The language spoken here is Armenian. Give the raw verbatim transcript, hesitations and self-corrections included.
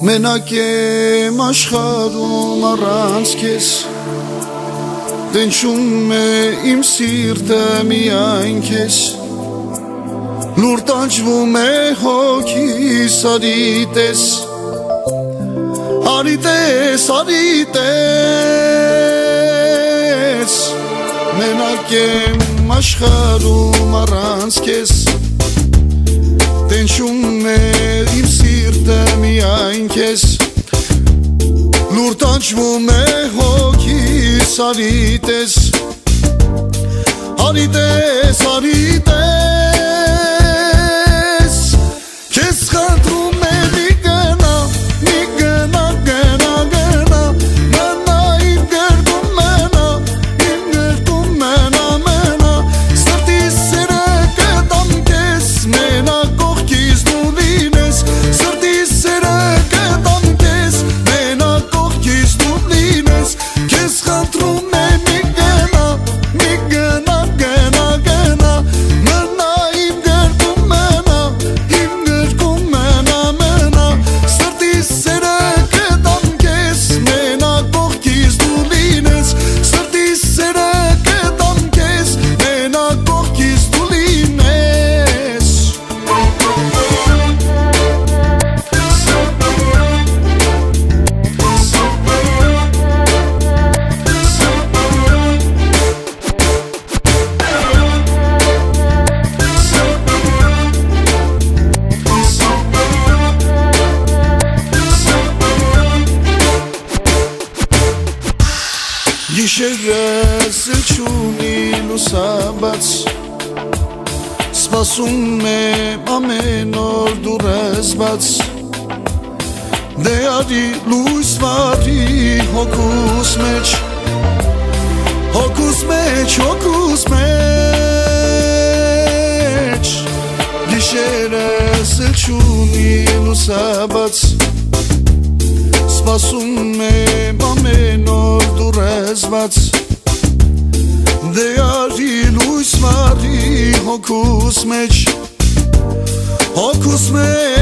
Մենակ եմ աշխարհում առանց քեզ Դենչում է իմ սիրտը միայն քեզ Լուր տանջվում է հոգիս արիտես Արիտես, արիտես Մենակ եմ աշխարհում առանց քեզ Դենչում է իմ սիրտը միայն քեզ Լուր տանջվում է հոգիս արիտես Արիտես, արիտես Քեզ խնդրում է մի գնա, մի գնա, գնա, գնա Մնա իմ գերդում մենա, իմ գերդում մենա, մենա Սրտիս սերը կտամ քեզ, մենա կողքիս դու լինես Սրտիս սերը կտամ քեզ, մենա կողքիս դու լինես Քեզ խնդրում է մի գնա, մի գնա, գնա, գնա Մնա իմ գերդում մենա, իմ գերդում մենա, մենա Սրտիս սերը կտամ քեզ, մենա կողքիս դու լինես Սրտիս սերը կտամ քեզ, մենա կողքիս դու լինես Գիշերս չունի լուսաբաց Սպասում եմ ամեն օր դուրս բաց Դե արի լույս վարի հոգուս մեջ Հոգուս մեջ, հոգուս մեջ Գիշերս չունի լուսաբաց Սպասում եմ ամեն օր դուրս բաց Դե արի լույս վարի հոգուս մեջ Հոգուս մեջ